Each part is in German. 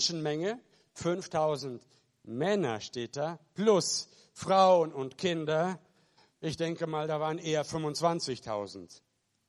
Menschenmenge, 5000 Männer steht da, plus Frauen und Kinder. Ich denke mal, da waren eher 25.000.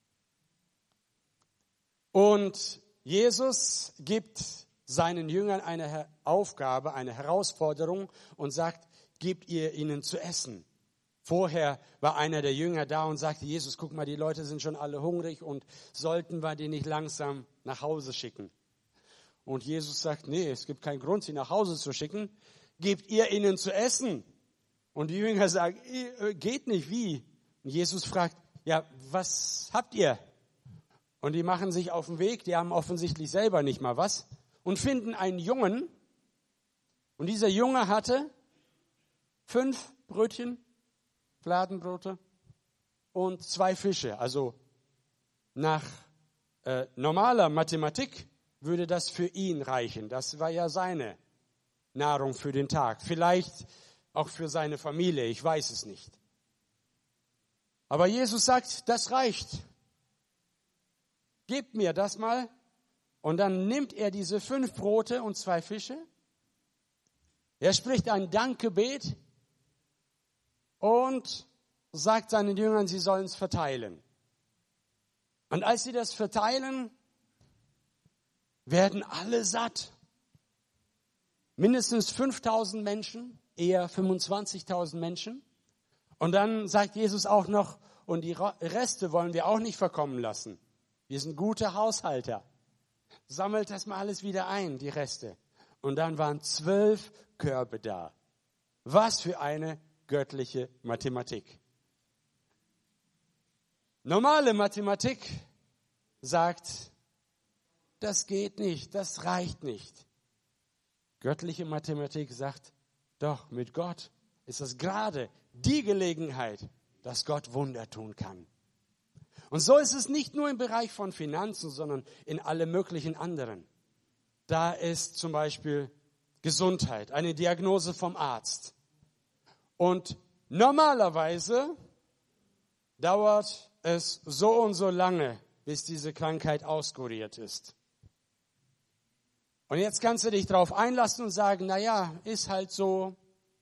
Und Jesus gibt seinen Jüngern eine Aufgabe, eine Herausforderung und sagt, gebt ihr ihnen zu essen. Vorher war einer der Jünger da und sagte, Jesus, guck mal, die Leute sind schon alle hungrig und sollten wir die nicht langsam nach Hause schicken? Und Jesus sagt, nee, es gibt keinen Grund, sie nach Hause zu schicken. Gebt ihr ihnen zu essen? Und die Jünger sagen, geht nicht, wie? Und Jesus fragt, ja, was habt ihr? Und die machen sich auf den Weg, die haben offensichtlich selber nicht mal was und finden einen Jungen. Und dieser Junge hatte 5 Brötchen, Fladenbrote und 2 Fische. Also nach normaler Mathematik würde das für ihn reichen. Das war ja seine Nahrung für den Tag. Vielleicht auch für seine Familie, ich weiß es nicht. Aber Jesus sagt, das reicht. Gebt mir das mal. Und dann nimmt er diese 5 Brote und 2 Fische. Er spricht ein Dankgebet und sagt seinen Jüngern, sie sollen es verteilen. Und als sie das verteilen, werden alle satt. Mindestens 5.000 Menschen, eher 25.000 Menschen. Und dann sagt Jesus auch noch, und die Reste wollen wir auch nicht verkommen lassen. Wir sind gute Haushalter. Sammelt das mal alles wieder ein, die Reste. Und dann waren 12 Körbe da. Was für eine göttliche Mathematik. Normale Mathematik sagt, das geht nicht, das reicht nicht. Göttliche Mathematik sagt, doch, mit Gott ist das gerade die Gelegenheit, dass Gott Wunder tun kann. Und so ist es nicht nur im Bereich von Finanzen, sondern in alle möglichen anderen. Da ist zum Beispiel Gesundheit, eine Diagnose vom Arzt. Und normalerweise dauert es so und so lange, bis diese Krankheit auskuriert ist. Und jetzt kannst du dich darauf einlassen und sagen, naja, ist halt so.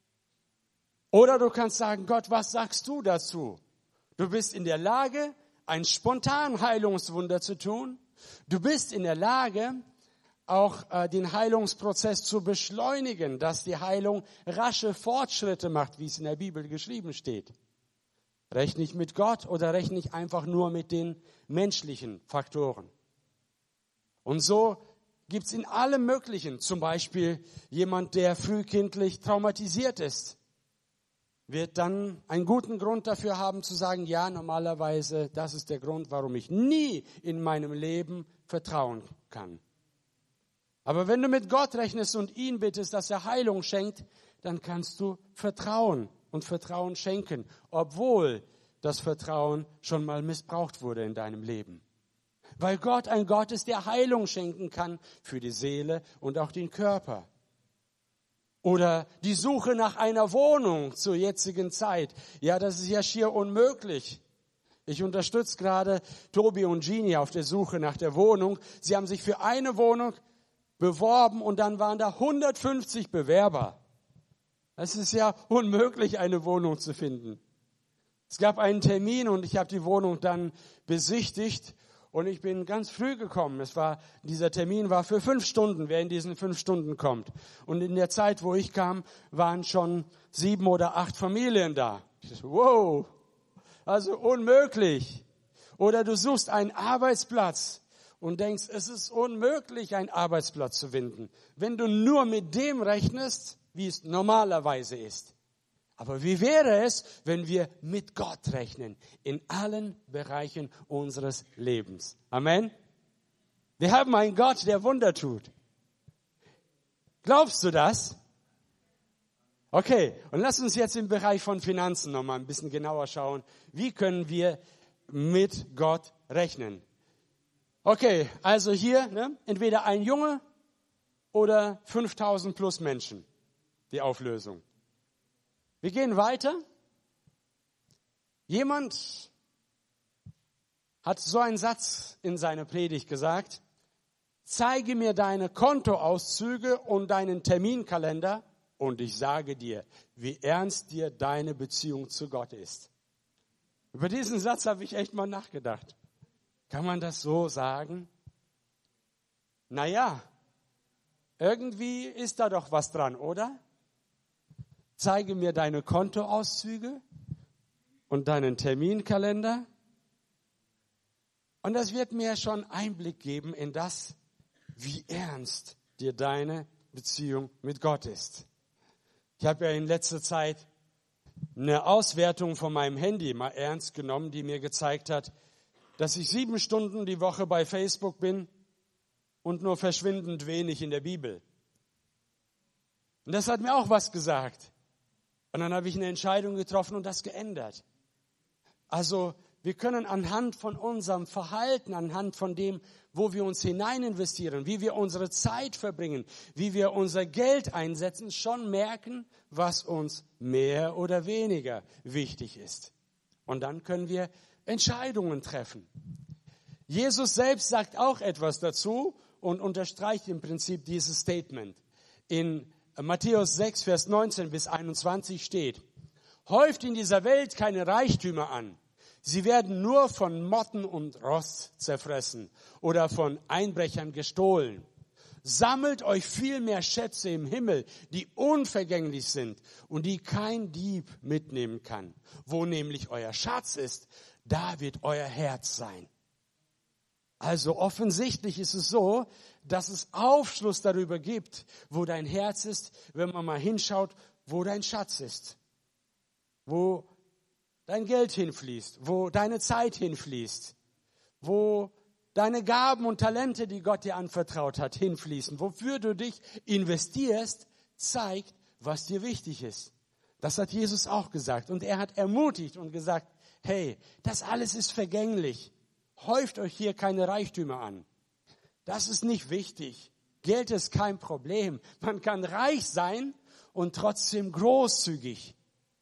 Oder du kannst sagen, Gott, was sagst du dazu? Du bist in der Lage, ein spontan Heilungswunder zu tun. Du bist in der Lage, auch den Heilungsprozess zu beschleunigen, dass die Heilung rasche Fortschritte macht, wie es in der Bibel geschrieben steht. Rechne ich mit Gott oder rechne ich einfach nur mit den menschlichen Faktoren? Und so gibt es in allem Möglichen, zum Beispiel jemand, der frühkindlich traumatisiert ist, wird dann einen guten Grund dafür haben zu sagen, ja, normalerweise, das ist der Grund, warum ich nie in meinem Leben vertrauen kann. Aber wenn du mit Gott rechnest und ihn bittest, dass er Heilung schenkt, dann kannst du vertrauen und Vertrauen schenken, obwohl das Vertrauen schon mal missbraucht wurde in deinem Leben. Weil Gott ein Gott ist, der Heilung schenken kann für die Seele und auch den Körper. Oder die Suche nach einer Wohnung zur jetzigen Zeit. Ja, das ist ja schier unmöglich. Ich unterstütze gerade Tobi und Gini auf der Suche nach der Wohnung. Sie haben sich für eine Wohnung beworben und dann waren da 150 Bewerber. Es ist ja unmöglich, eine Wohnung zu finden. Es gab einen Termin und ich habe die Wohnung dann besichtigt. Und ich bin ganz früh gekommen. Dieser Termin war für 5 Stunden, wer in diesen 5 Stunden kommt. Und in der Zeit, wo ich kam, waren schon 7 oder 8 Familien da. Ich dachte, wow, also unmöglich. Oder du suchst einen Arbeitsplatz und denkst, es ist unmöglich, einen Arbeitsplatz zu finden, wenn du nur mit dem rechnest, wie es normalerweise ist. Aber wie wäre es, wenn wir mit Gott rechnen, in allen Bereichen unseres Lebens? Amen? Wir haben einen Gott, der Wunder tut. Glaubst du das? Okay, und lass uns jetzt im Bereich von Finanzen nochmal ein bisschen genauer schauen. Wie können wir mit Gott rechnen? Okay, also hier, entweder ein Junge oder 5.000 plus Menschen, die Auflösung. Wir gehen weiter. Jemand hat so einen Satz in seiner Predigt gesagt: zeige mir deine Kontoauszüge und deinen Terminkalender und ich sage dir, wie ernst dir deine Beziehung zu Gott ist. Über diesen Satz habe ich echt mal nachgedacht. Kann man das so sagen? Naja, irgendwie ist da doch was dran, oder? Zeige mir deine Kontoauszüge und deinen Terminkalender. Und das wird mir schon Einblick geben in das, wie ernst dir deine Beziehung mit Gott ist. Ich habe ja in letzter Zeit eine Auswertung von meinem Handy mal ernst genommen, die mir gezeigt hat, dass ich 7 Stunden die Woche bei Facebook bin und nur verschwindend wenig in der Bibel. Und das hat mir auch was gesagt. Und dann habe ich eine Entscheidung getroffen und das geändert. Also wir können anhand von unserem Verhalten, anhand von dem, wo wir uns hinein investieren, wie wir unsere Zeit verbringen, wie wir unser Geld einsetzen, schon merken, was uns mehr oder weniger wichtig ist. Und dann können wir Entscheidungen treffen. Jesus selbst sagt auch etwas dazu und unterstreicht im Prinzip dieses Statement. In Matthäus 6, Vers 19 bis 21 steht: Häuft in dieser Welt keine Reichtümer an. Sie werden nur von Motten und Rost zerfressen oder von Einbrechern gestohlen. Sammelt euch viel mehr Schätze im Himmel, die unvergänglich sind und die kein Dieb mitnehmen kann. Wo nämlich euer Schatz ist, da wird euer Herz sein. Also offensichtlich ist es so, dass es Aufschluss darüber gibt, wo dein Herz ist, wenn man mal hinschaut, wo dein Schatz ist, wo dein Geld hinfließt, wo deine Zeit hinfließt, wo deine Gaben und Talente, die Gott dir anvertraut hat, hinfließen. Wofür du dich investierst, zeigt, was dir wichtig ist. Das hat Jesus auch gesagt. Und er hat ermutigt und gesagt, hey, das alles ist vergänglich. Häuft euch hier keine Reichtümer an. Das ist nicht wichtig. Geld ist kein Problem. Man kann reich sein und trotzdem großzügig.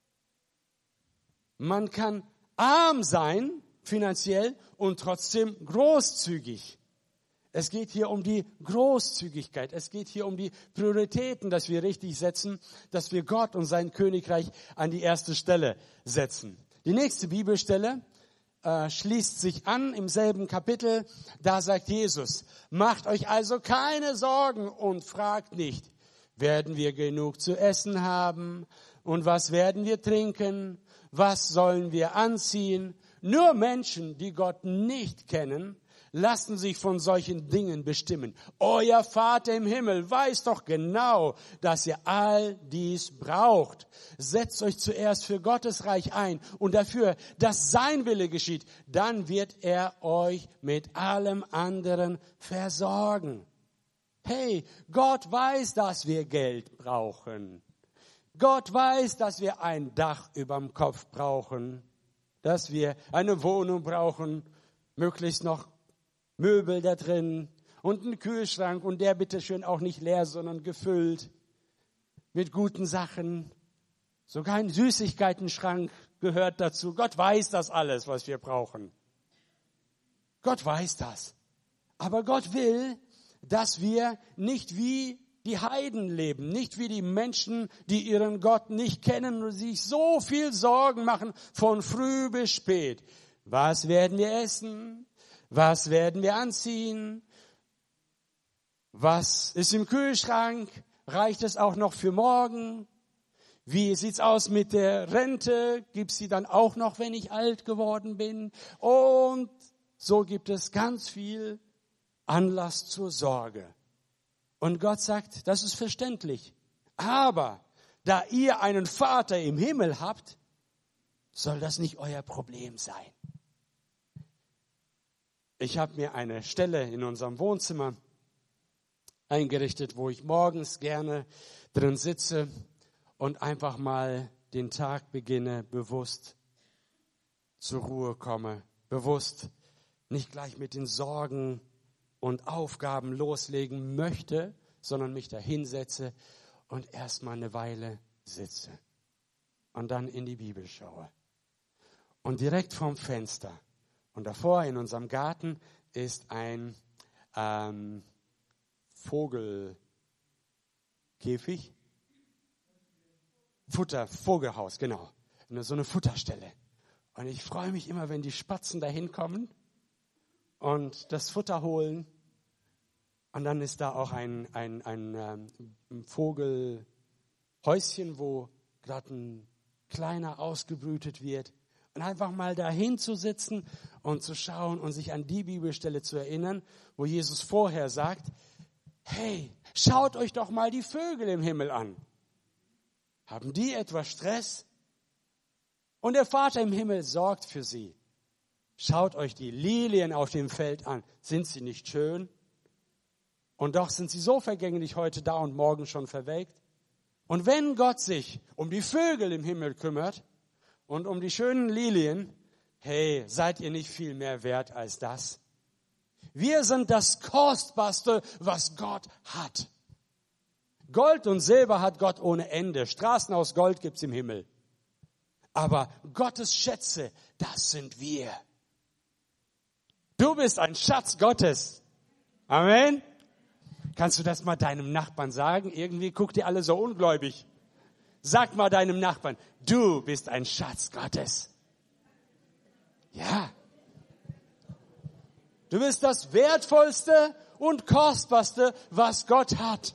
Man kann arm sein, finanziell, und trotzdem großzügig. Es geht hier um die Großzügigkeit. Es geht hier um die Prioritäten, dass wir richtig setzen, dass wir Gott und sein Königreich an die erste Stelle setzen. Die nächste Bibelstelle schließt sich an im selben Kapitel. Da sagt Jesus: Macht euch also keine Sorgen und fragt nicht, werden wir genug zu essen haben und was werden wir trinken? Was sollen wir anziehen? Nur Menschen, die Gott nicht kennen, lassen sich von solchen Dingen bestimmen. Euer Vater im Himmel weiß doch genau, dass ihr all dies braucht. Setzt euch zuerst für Gottes Reich ein und dafür, dass sein Wille geschieht. Dann wird er euch mit allem anderen versorgen. Hey, Gott weiß, dass wir Geld brauchen. Gott weiß, dass wir ein Dach überm Kopf brauchen, dass wir eine Wohnung brauchen, möglichst noch Möbel da drin und einen Kühlschrank und der bitteschön auch nicht leer, sondern gefüllt mit guten Sachen. Sogar ein Süßigkeitenschrank gehört dazu. Gott weiß das alles, was wir brauchen. Gott weiß das. Aber Gott will, dass wir nicht wie die Heiden leben, nicht wie die Menschen, die ihren Gott nicht kennen und sich so viel Sorgen machen von früh bis spät. Was werden wir essen? Was werden wir anziehen? Was ist im Kühlschrank? Reicht es auch noch für morgen? Wie sieht's aus mit der Rente? Gibt's sie dann auch noch, wenn ich alt geworden bin? Und so gibt es ganz viel Anlass zur Sorge. Und Gott sagt, das ist verständlich. Aber da ihr einen Vater im Himmel habt, soll das nicht euer Problem sein. Ich habe mir eine Stelle in unserem Wohnzimmer eingerichtet, wo ich morgens gerne drin sitze und einfach mal den Tag beginne, bewusst zur Ruhe komme, bewusst nicht gleich mit den Sorgen und Aufgaben loslegen möchte, sondern mich da hinsetze und erstmal eine Weile sitze und dann in die Bibel schaue. Und direkt vorm Fenster und davor in unserem Garten ist ein Vogelkäfig? Vogelhaus, genau. So eine Futterstelle. Und ich freue mich immer, wenn die Spatzen da hinkommen und das Futter holen. Und dann ist da auch ein Vogelhäuschen, wo gerade ein kleiner ausgebrütet wird. Und einfach mal dahin zu sitzen und zu schauen und sich an die Bibelstelle zu erinnern, wo Jesus vorher sagt, hey, schaut euch doch mal die Vögel im Himmel an. Haben die etwas Stress? Und der Vater im Himmel sorgt für sie. Schaut euch die Lilien auf dem Feld an. Sind sie nicht schön? Und doch sind sie so vergänglich heute da und morgen schon verwelkt. Und wenn Gott sich um die Vögel im Himmel kümmert und um die schönen Lilien, hey, seid ihr nicht viel mehr wert als das? Wir sind das Kostbarste, was Gott hat. Gold und Silber hat Gott ohne Ende. Straßen aus Gold gibt's im Himmel. Aber Gottes Schätze, das sind wir. Du bist ein Schatz Gottes. Amen. Kannst du das mal deinem Nachbarn sagen? Irgendwie guckt ihr alle so ungläubig. Sag mal deinem Nachbarn, du bist ein Schatz Gottes. Ja. Du bist das Wertvollste und Kostbarste, was Gott hat.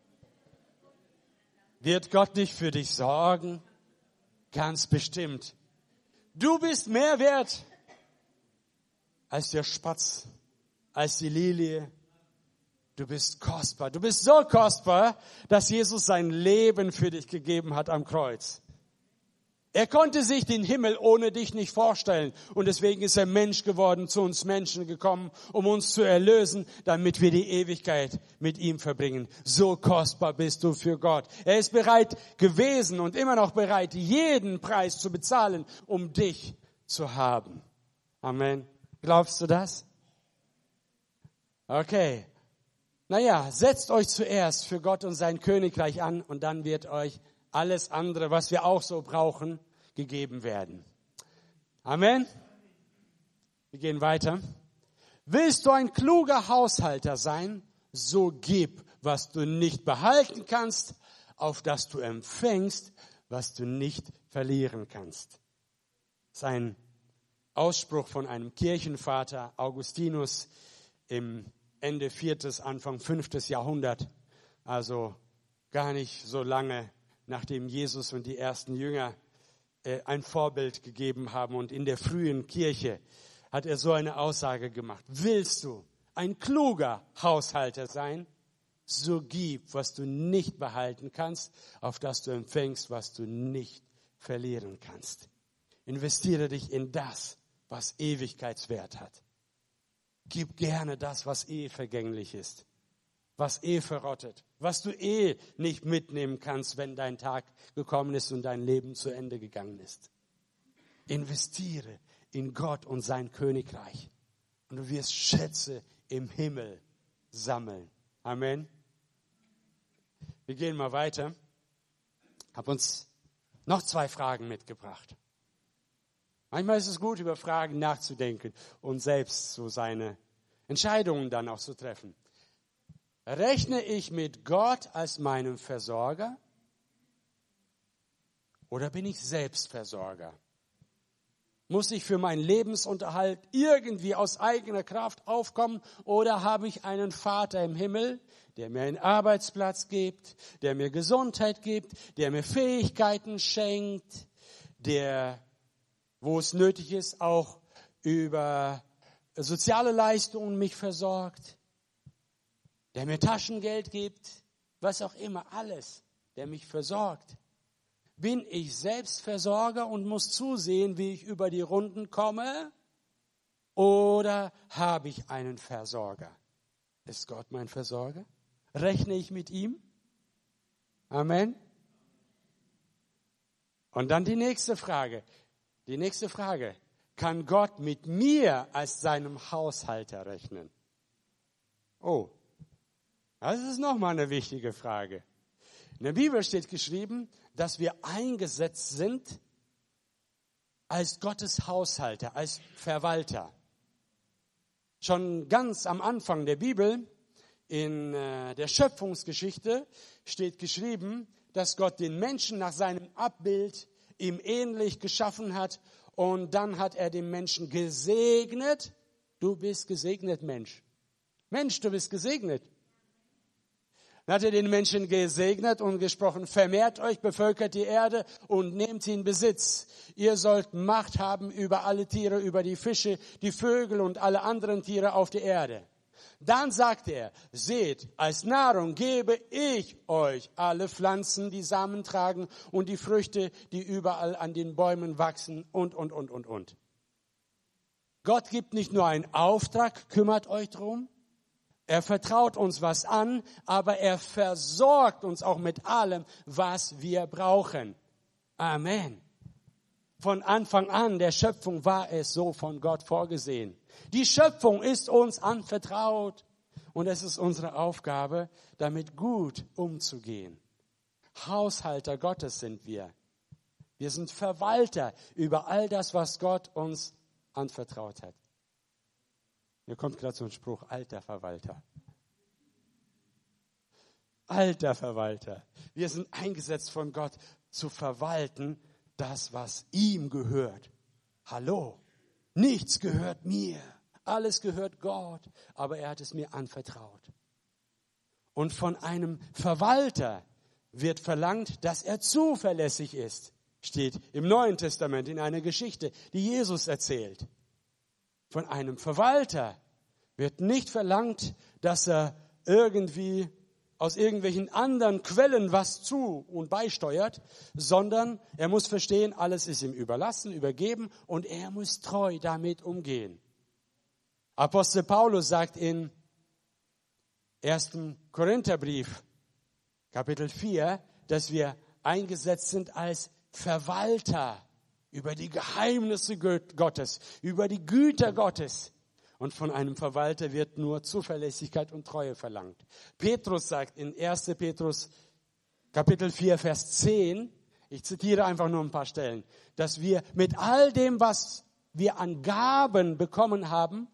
Wird Gott nicht für dich sorgen? Ganz bestimmt. Du bist mehr wert als der Spatz, als die Lilie. Du bist kostbar. Du bist so kostbar, dass Jesus sein Leben für dich gegeben hat am Kreuz. Er konnte sich den Himmel ohne dich nicht vorstellen. Und deswegen ist er Mensch geworden, zu uns Menschen gekommen, um uns zu erlösen, damit wir die Ewigkeit mit ihm verbringen. So kostbar bist du für Gott. Er ist bereit gewesen und immer noch bereit, jeden Preis zu bezahlen, um dich zu haben. Amen. Glaubst du das? Okay. Naja, setzt euch zuerst für Gott und sein Königreich an und dann wird euch alles andere, was wir auch so brauchen, gegeben werden. Amen. Wir gehen weiter. Willst du ein kluger Haushalter sein, so gib, was du nicht behalten kannst, auf das du empfängst, was du nicht verlieren kannst. Das ist ein Ausspruch von einem Kirchenvater, Augustinus, im Ende 4., Anfang 5. Jahrhundert. Also gar nicht so lange, nachdem Jesus und die ersten Jünger ein Vorbild gegeben haben. Und in der frühen Kirche hat er so eine Aussage gemacht. Willst du ein kluger Haushalter sein, so gib, was du nicht behalten kannst, auf das du empfängst, was du nicht verlieren kannst. Investiere dich in das, was Ewigkeitswert hat. Gib gerne das, was vergänglich ist, was verrottet, was du nicht mitnehmen kannst, wenn dein Tag gekommen ist und dein Leben zu Ende gegangen ist. Investiere in Gott und sein Königreich und du wirst Schätze im Himmel sammeln. Amen. Wir gehen mal weiter. Ich habe uns noch 2 Fragen mitgebracht. Manchmal ist es gut, über Fragen nachzudenken und selbst so seine Entscheidungen dann auch zu treffen. Rechne ich mit Gott als meinem Versorger oder bin ich Selbstversorger? Muss ich für meinen Lebensunterhalt irgendwie aus eigener Kraft aufkommen oder habe ich einen Vater im Himmel, der mir einen Arbeitsplatz gibt, der mir Gesundheit gibt, der mir Fähigkeiten schenkt, der, wo es nötig ist, auch über soziale Leistungen mich versorgt, der mir Taschengeld gibt, was auch immer, alles, der mich versorgt. Bin ich Selbstversorger und muss zusehen, wie ich über die Runden komme? Oder habe ich einen Versorger? Ist Gott mein Versorger? Rechne ich mit ihm? Amen. Und dann die nächste Frage. Kann Gott mit mir als seinem Haushalter rechnen? Oh, das ist nochmal eine wichtige Frage. In der Bibel steht geschrieben, dass wir eingesetzt sind als Gottes Haushalter, als Verwalter. Schon ganz am Anfang der Bibel, In der Schöpfungsgeschichte steht geschrieben, dass Gott den Menschen nach seinem Abbild ihm ähnlich geschaffen hat. Und dann hat er den Menschen gesegnet. Du bist gesegnet, Mensch. Mensch, du bist gesegnet. Dann hat er den Menschen gesegnet und gesprochen, vermehrt euch, bevölkert die Erde und nehmt sie in Besitz. Ihr sollt Macht haben über alle Tiere, über die Fische, die Vögel und alle anderen Tiere auf der Erde. Dann sagt er, seht, als Nahrung gebe ich euch alle Pflanzen, die Samen tragen und die Früchte, die überall an den Bäumen wachsen und. Gott gibt nicht nur einen Auftrag, kümmert euch drum. Er vertraut uns was an, aber er versorgt uns auch mit allem, was wir brauchen. Amen. Von Anfang an der Schöpfung war es so von Gott vorgesehen. Die Schöpfung ist uns anvertraut und es ist unsere Aufgabe, damit gut umzugehen. Haushalter Gottes sind wir. Wir sind Verwalter über all das, was Gott uns anvertraut hat. Mir kommt gerade so ein Spruch, alter Verwalter. Alter Verwalter. Wir sind eingesetzt von Gott zu verwalten, das, was ihm gehört. Hallo, nichts gehört mir, alles gehört Gott, aber er hat es mir anvertraut. Und von einem Verwalter wird verlangt, dass er zuverlässig ist. Steht im Neuen Testament in einer Geschichte, die Jesus erzählt. Von einem Verwalter wird nicht verlangt, dass er irgendwie aus irgendwelchen anderen Quellen was zu und beisteuert, sondern er muss verstehen, alles ist ihm überlassen, übergeben und er muss treu damit umgehen. Apostel Paulus sagt in 1. Korintherbrief, Kapitel 4, dass wir eingesetzt sind als Verwalter über die Geheimnisse Gottes, über die Güter Gottes. Und von einem Verwalter wird nur Zuverlässigkeit und Treue verlangt. Petrus sagt in 1. Petrus Kapitel 4, Vers 10, ich zitiere einfach nur ein paar Stellen, dass wir mit all dem, was wir an Gaben bekommen haben,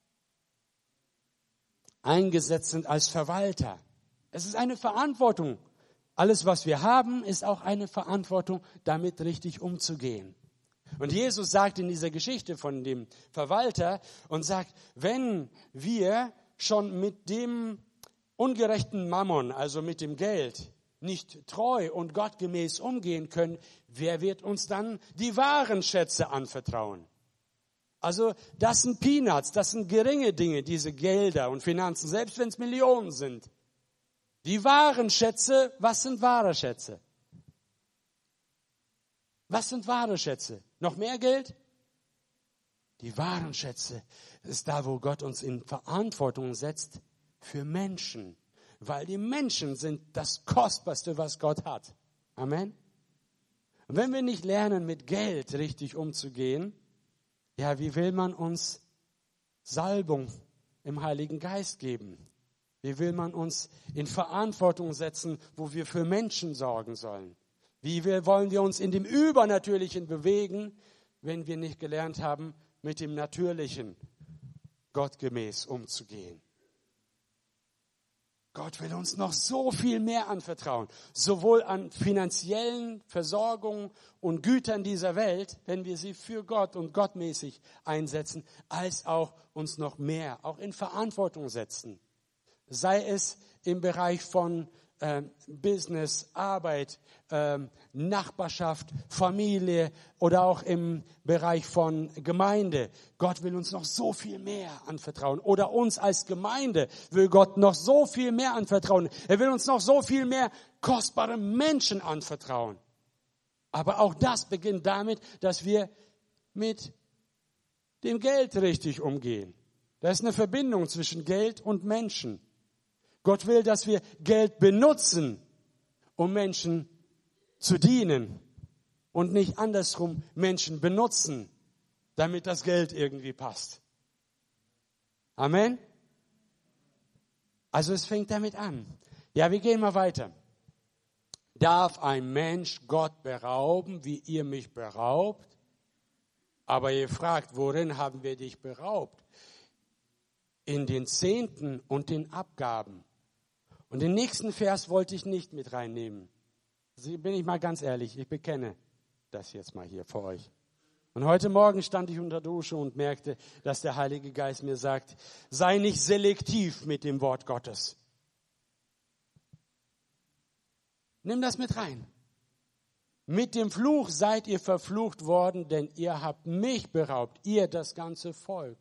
eingesetzt sind als Verwalter. Es ist eine Verantwortung. Alles, was wir haben, ist auch eine Verantwortung, damit richtig umzugehen. Und Jesus sagt in dieser Geschichte von dem Verwalter und sagt, wenn wir schon mit dem ungerechten Mammon, also mit dem Geld, nicht treu und gottgemäß umgehen können, wer wird uns dann die wahren Schätze anvertrauen? Also das sind Peanuts, das sind geringe Dinge, diese Gelder und Finanzen, selbst wenn es Millionen sind. Die wahren Schätze, was sind wahre Schätze? Was sind wahre Schätze? Noch mehr Geld? Die wahren Schätze ist da, wo Gott uns in Verantwortung setzt für Menschen. Weil die Menschen sind das Kostbarste, was Gott hat. Amen. Und wenn wir nicht lernen, mit Geld richtig umzugehen, ja, wie will man uns Salbung im Heiligen Geist geben? Wie will man uns in Verantwortung setzen, wo wir für Menschen sorgen sollen? Wollen wir uns in dem Übernatürlichen bewegen, wenn wir nicht gelernt haben, mit dem Natürlichen gottgemäß umzugehen? Gott will uns noch so viel mehr anvertrauen, sowohl an finanziellen Versorgungen und Gütern dieser Welt, wenn wir sie für Gott und gottmäßig einsetzen, als auch uns noch mehr, auch in Verantwortung setzen. Sei es im Bereich von Business, Arbeit, Nachbarschaft, Familie oder auch im Bereich von Gemeinde. Gott will uns noch so viel mehr anvertrauen. Oder uns als Gemeinde will Gott noch so viel mehr anvertrauen. Er will uns noch so viel mehr kostbare Menschen anvertrauen. Aber auch das beginnt damit, dass wir mit dem Geld richtig umgehen. Da ist eine Verbindung zwischen Geld und Menschen. Gott will, dass wir Geld benutzen, um Menschen zu dienen und nicht andersrum Menschen benutzen, damit das Geld irgendwie passt. Amen? Also es fängt damit an. Ja, wir gehen mal weiter. Darf ein Mensch Gott berauben, wie ihr mich beraubt? Aber ihr fragt, worin haben wir dich beraubt? In den Zehnten und den Abgaben. Und den nächsten Vers wollte ich nicht mit reinnehmen. Also bin ich mal ganz ehrlich, ich bekenne das jetzt mal hier vor euch. Und heute Morgen stand ich unter der Dusche und merkte, dass der Heilige Geist mir sagt, sei nicht selektiv mit dem Wort Gottes. Nimm das mit rein. Mit dem Fluch seid ihr verflucht worden, denn ihr habt mich beraubt, ihr das ganze Volk.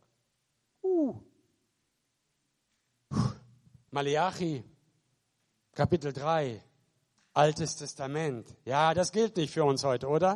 Maleachi, Kapitel 3, Altes Testament. Ja, das gilt nicht für uns heute, oder?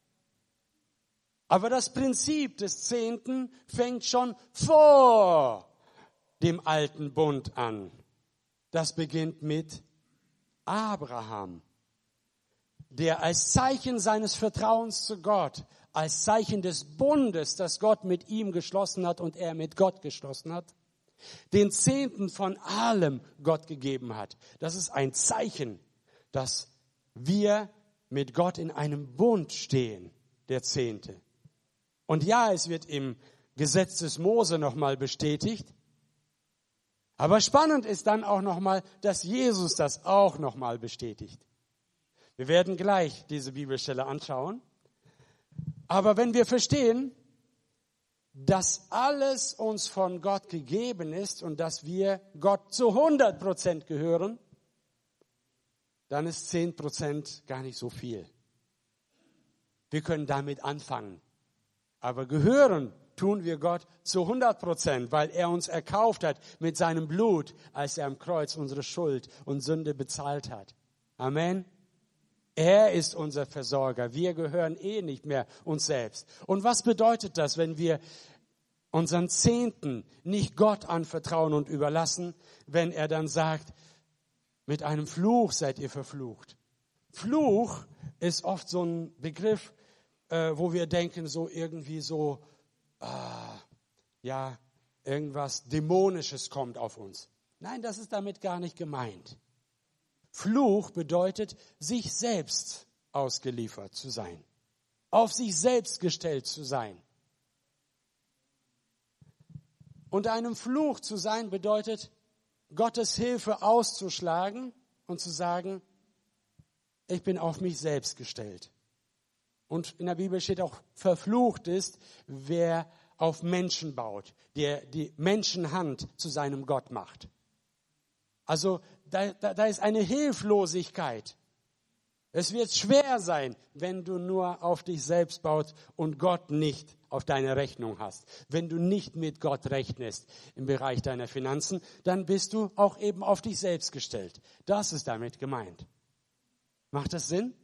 Aber das Prinzip des Zehnten fängt schon vor dem alten Bund an. Das beginnt mit Abraham, der als Zeichen seines Vertrauens zu Gott, als Zeichen des Bundes, das Gott mit ihm geschlossen hat und er mit Gott geschlossen hat, den Zehnten von allem Gott gegeben hat. Das ist ein Zeichen, dass wir mit Gott in einem Bund stehen, der Zehnte. Und ja, es wird im Gesetz des Mose nochmal bestätigt. Aber spannend ist dann auch nochmal, dass Jesus das auch nochmal bestätigt. Wir werden gleich diese Bibelstelle anschauen. Aber wenn wir verstehen, dass alles uns von Gott gegeben ist und dass wir Gott zu 100% gehören, dann ist 10% gar nicht so viel. Wir können damit anfangen. Aber gehören tun wir Gott zu 100%, weil er uns erkauft hat mit seinem Blut, als er am Kreuz unsere Schuld und Sünde bezahlt hat. Amen. Er ist unser Versorger. Wir gehören nicht mehr uns selbst. Und was bedeutet das, wenn wir unseren Zehnten nicht Gott anvertrauen und überlassen, wenn er dann sagt, mit einem Fluch seid ihr verflucht? Fluch ist oft so ein Begriff, wo wir denken, so irgendwie so, irgendwas Dämonisches kommt auf uns. Nein, das ist damit gar nicht gemeint. Fluch bedeutet, sich selbst ausgeliefert zu sein, auf sich selbst gestellt zu sein. Unter einem Fluch zu sein bedeutet, Gottes Hilfe auszuschlagen und zu sagen, ich bin auf mich selbst gestellt. Und in der Bibel steht auch, verflucht ist, wer auf Menschen baut, der die Menschenhand zu seinem Gott macht. Also da ist eine Hilflosigkeit. Es wird schwer sein, wenn du nur auf dich selbst baust und Gott nicht auf deine Rechnung hast. Wenn du nicht mit Gott rechnest im Bereich deiner Finanzen, dann bist du auch eben auf dich selbst gestellt. Das ist damit gemeint. Macht das Sinn?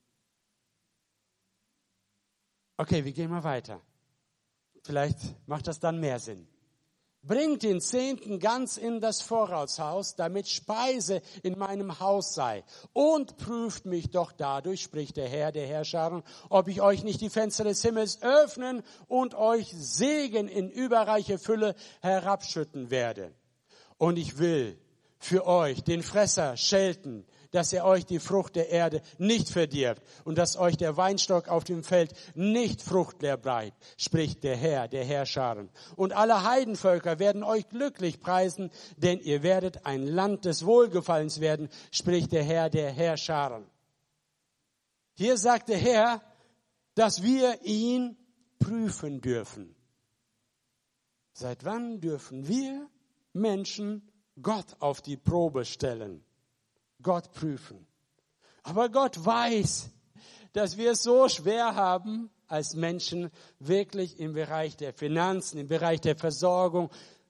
Okay, wir gehen mal weiter. Vielleicht macht das dann mehr Sinn. Bringt den Zehnten ganz in das Vorratshaus, damit Speise in meinem Haus sei. Und prüft mich doch dadurch, spricht der Herr der Herrscher, ob ich euch nicht die Fenster des Himmels öffnen und euch Segen in überreiche Fülle herabschütten werde. Und ich will für euch den Fresser schelten, dass er euch die Frucht der Erde nicht verdirbt und dass euch der Weinstock auf dem Feld nicht fruchtleer bleibt, spricht der Herr, der Herrscher. Und alle Heidenvölker werden euch glücklich preisen, denn ihr werdet ein Land des Wohlgefallens werden, spricht der Herr, der Herrscher. Hier sagt der Herr, dass wir ihn prüfen dürfen. Seit wann dürfen wir Menschen Gott auf die Probe stellen? Gott prüfen. Aber Gott weiß, dass wir es so schwer haben, als Menschen wirklich im Bereich der Finanzen, im Bereich der Versorgung,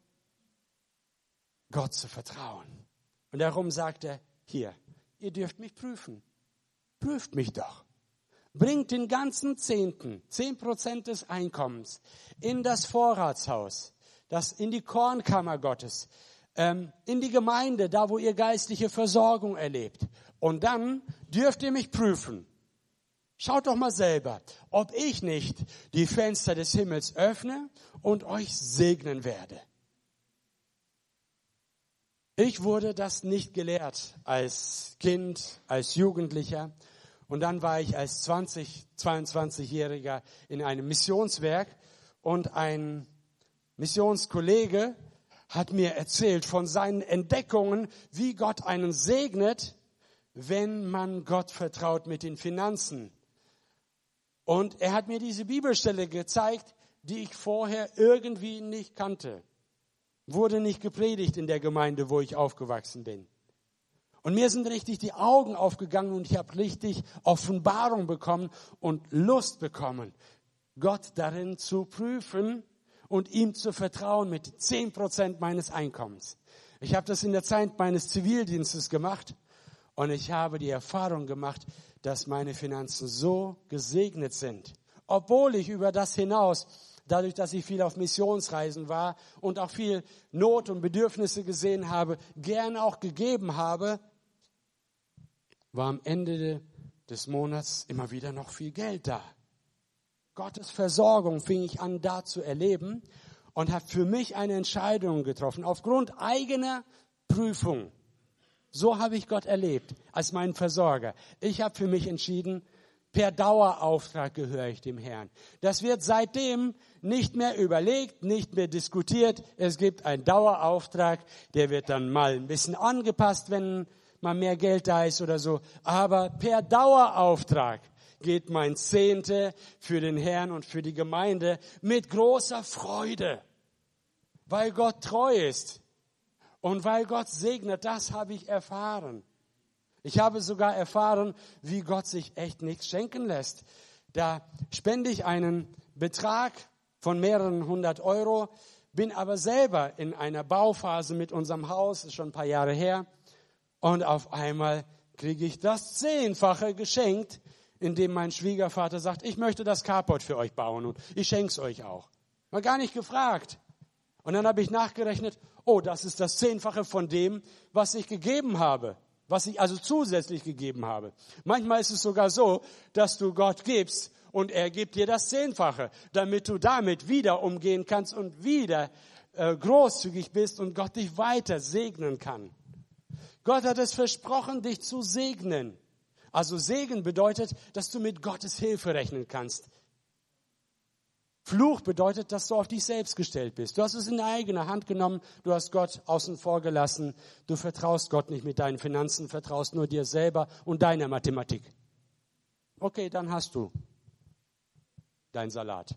Gott zu vertrauen. Und darum sagt er, hier, ihr dürft mich prüfen. Prüft mich doch. Bringt den ganzen Zehnten, 10% des Einkommens, in das Vorratshaus, in die Kornkammer Gottes, in die Gemeinde, da wo ihr geistliche Versorgung erlebt. Und dann dürft ihr mich prüfen. Schaut doch mal selber, ob ich nicht die Fenster des Himmels öffne und euch segnen werde. Ich wurde das nicht gelehrt als Kind, als Jugendlicher. Und dann war ich als 22-Jähriger in einem Missionswerk und ein Missionskollege hat mir erzählt von seinen Entdeckungen, wie Gott einen segnet, wenn man Gott vertraut mit den Finanzen. Und er hat mir diese Bibelstelle gezeigt, die ich vorher irgendwie nicht kannte. Wurde nicht gepredigt in der Gemeinde, wo ich aufgewachsen bin. Und mir sind richtig die Augen aufgegangen und ich habe richtig Offenbarung bekommen und Lust bekommen, Gott darin zu prüfen und ihm zu vertrauen mit 10% meines Einkommens. Ich habe das in der Zeit meines Zivildienstes gemacht und ich habe die Erfahrung gemacht, dass meine Finanzen so gesegnet sind. Obwohl ich über das hinaus, dadurch, dass ich viel auf Missionsreisen war und auch viel Not und Bedürfnisse gesehen habe, gern auch gegeben habe, war am Ende des Monats immer wieder noch viel Geld da. Gottes Versorgung fing ich an, da zu erleben und habe für mich eine Entscheidung getroffen, aufgrund eigener Prüfung. So habe ich Gott erlebt, als meinen Versorger. Ich habe für mich entschieden, per Dauerauftrag gehöre ich dem Herrn. Das wird seitdem nicht mehr überlegt, nicht mehr diskutiert. Es gibt einen Dauerauftrag, der wird dann mal ein bisschen angepasst, wenn mal mehr Geld da ist oder so. Aber per Dauerauftrag geht mein Zehnte für den Herrn und für die Gemeinde mit großer Freude, weil Gott treu ist und weil Gott segnet. Das habe ich erfahren. Ich habe sogar erfahren, wie Gott sich echt nichts schenken lässt. Da spende ich einen Betrag von mehreren 100 Euro, bin aber selber in einer Bauphase mit unserem Haus, ist schon ein paar Jahre her, und auf einmal kriege ich das 10-fache geschenkt, indem mein Schwiegervater sagt, ich möchte das Carport für euch bauen und ich schenke es euch auch. Mal gar nicht gefragt. Und dann habe ich nachgerechnet, oh, das ist das 10-fache von dem, was ich gegeben habe. Was ich also zusätzlich gegeben habe. Manchmal ist es sogar so, dass du Gott gibst und er gibt dir das 10-fache, damit du damit wieder umgehen kannst und wieder großzügig bist und Gott dich weiter segnen kann. Gott hat es versprochen, dich zu segnen. Also Segen bedeutet, dass du mit Gottes Hilfe rechnen kannst. Fluch bedeutet, dass du auf dich selbst gestellt bist. Du hast es in eigene Hand genommen, du hast Gott außen vor gelassen. Du vertraust Gott nicht mit deinen Finanzen, vertraust nur dir selber und deiner Mathematik. Okay, dann hast du dein Salat.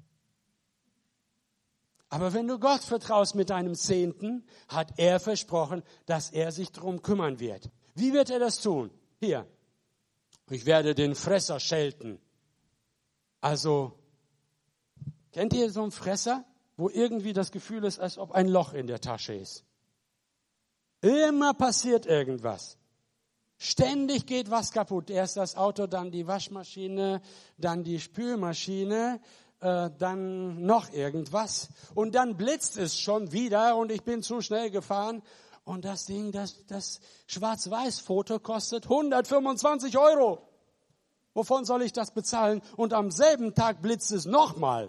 Aber wenn du Gott vertraust mit deinem Zehnten, hat er versprochen, dass er sich darum kümmern wird. Wie wird er das tun? Hier, ich werde den Fresser schelten. Also, kennt ihr so einen Fresser, wo irgendwie das Gefühl ist, als ob ein Loch in der Tasche ist? Immer passiert irgendwas. Ständig geht was kaputt. Erst das Auto, dann die Waschmaschine, dann die Spülmaschine, dann noch irgendwas. Und dann blitzt es schon wieder und ich bin zu schnell gefahren. Und das Ding, das Schwarz-Weiß-Foto kostet 125 €. Wovon soll ich das bezahlen? Und am selben Tag blitzt es nochmal.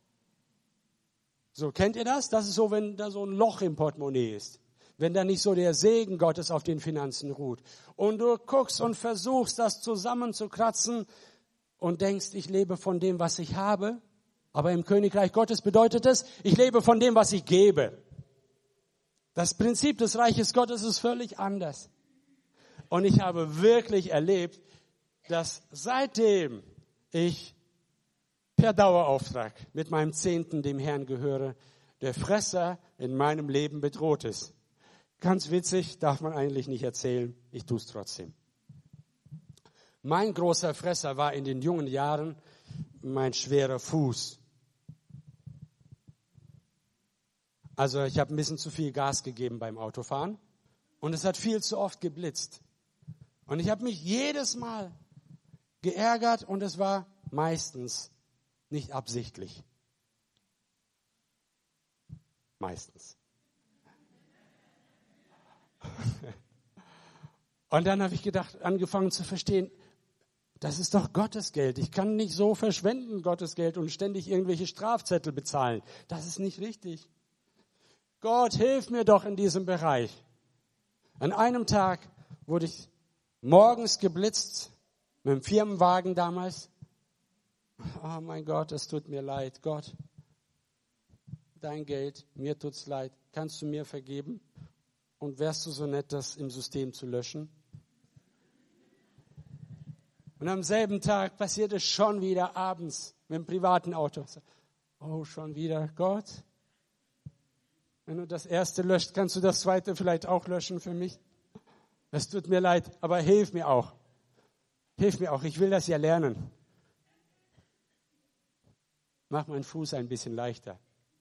So, kennt ihr das? Das ist so, wenn da so ein Loch im Portemonnaie ist. Wenn da nicht so der Segen Gottes auf den Finanzen ruht. Und du guckst und versuchst, das zusammenzukratzen und denkst, ich lebe von dem, was ich habe. Aber im Königreich Gottes bedeutet es, ich lebe von dem, was ich gebe. Das Prinzip des Reiches Gottes ist völlig anders. Und ich habe wirklich erlebt, dass seitdem ich per Dauerauftrag mit meinem Zehnten dem Herrn gehöre, der Fresser in meinem Leben bedroht ist. Ganz witzig, darf man eigentlich nicht erzählen, ich tue es trotzdem. Mein großer Fresser war in den jungen Jahren mein schwerer Fuß. Also ich habe ein bisschen zu viel Gas gegeben beim Autofahren und es hat viel zu oft geblitzt. Und ich habe mich jedes Mal geärgert und es war meistens nicht absichtlich. Meistens. Und dann habe ich angefangen zu verstehen, das ist doch Gottes Geld. Ich kann nicht so verschwenden, Gottes Geld, und ständig irgendwelche Strafzettel bezahlen. Das ist nicht richtig. Gott, hilf mir doch in diesem Bereich. An einem Tag wurde ich morgens geblitzt, mit dem Firmenwagen damals. Oh mein Gott, es tut mir leid, Gott. dein Geld, mir tut's leid, kannst du mir vergeben? Und wärst du so nett, das im System zu löschen? Und am selben Tag passiert es schon wieder abends mit dem privaten Auto. Oh, schon wieder, Gott. Wenn du das erste löscht, kannst du das zweite vielleicht auch löschen für mich? Es tut mir leid, aber hilf mir auch. Hilf mir auch, ich will das ja lernen. Mach meinen Fuß ein bisschen leichter.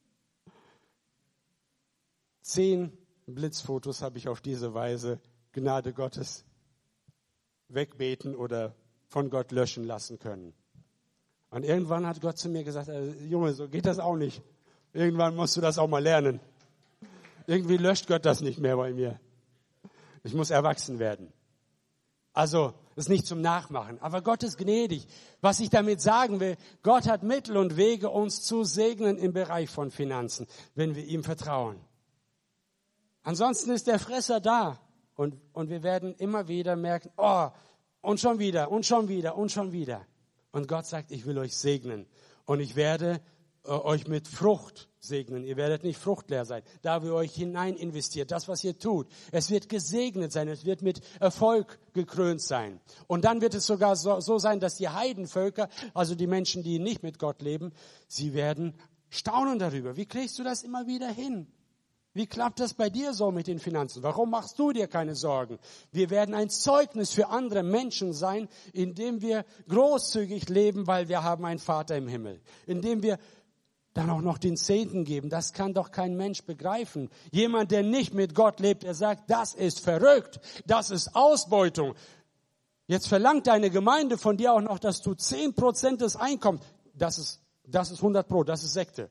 10 Blitzfotos habe ich auf diese Weise, Gnade Gottes, wegbeten oder von Gott löschen lassen können. Und irgendwann hat Gott zu mir gesagt, Junge, so geht das auch nicht. Irgendwann musst du das auch mal lernen. Irgendwie löscht Gott das nicht mehr bei mir. Ich muss erwachsen werden. Also, ist nicht zum Nachmachen. Aber Gott ist gnädig. Was ich damit sagen will, Gott hat Mittel und Wege, uns zu segnen im Bereich von Finanzen, wenn wir ihm vertrauen. Ansonsten ist der Fresser da. Und wir werden immer wieder merken, oh, und schon wieder, und schon wieder, und schon wieder. Und Gott sagt, ich will euch segnen. Und ich werde euch mit Frucht segnen. Ihr werdet nicht fruchtleer sein. Da wir euch hinein investiert, das, was ihr tut, es wird gesegnet sein. Es wird mit Erfolg gekrönt sein. Und dann wird es sogar so sein, dass die Heidenvölker, also die Menschen, die nicht mit Gott leben, sie werden staunen darüber. Wie kriegst du das immer wieder hin? Wie klappt das bei dir so mit den Finanzen? Warum machst du dir keine Sorgen? Wir werden ein Zeugnis für andere Menschen sein, indem wir großzügig leben, weil wir haben einen Vater im Himmel. Indem wir dann auch noch den Zehnten geben. Das kann doch kein Mensch begreifen. Jemand, der nicht mit Gott lebt, der sagt, das ist verrückt, das ist Ausbeutung. Jetzt verlangt deine Gemeinde von dir auch noch, dass du 10% des Einkommens, das ist 100%, das ist Sekte.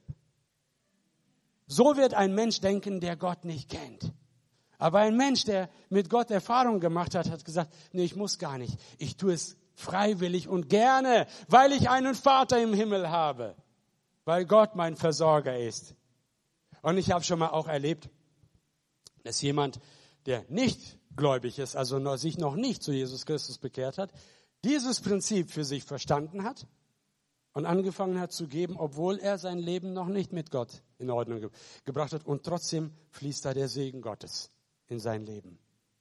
So wird ein Mensch denken, der Gott nicht kennt. Aber ein Mensch, der mit Gott Erfahrung gemacht hat, hat gesagt, nee, ich muss gar nicht. Ich tue es freiwillig und gerne, weil ich einen Vater im Himmel habe. Weil Gott mein Versorger ist. Und ich habe schon mal auch erlebt, dass jemand, der nicht gläubig ist, also sich noch nicht zu Jesus Christus bekehrt hat, dieses Prinzip für sich verstanden hat und angefangen hat zu geben, obwohl er sein Leben noch nicht mit Gott in Ordnung gebracht hat. Und trotzdem fließt da der Segen Gottes in sein Leben.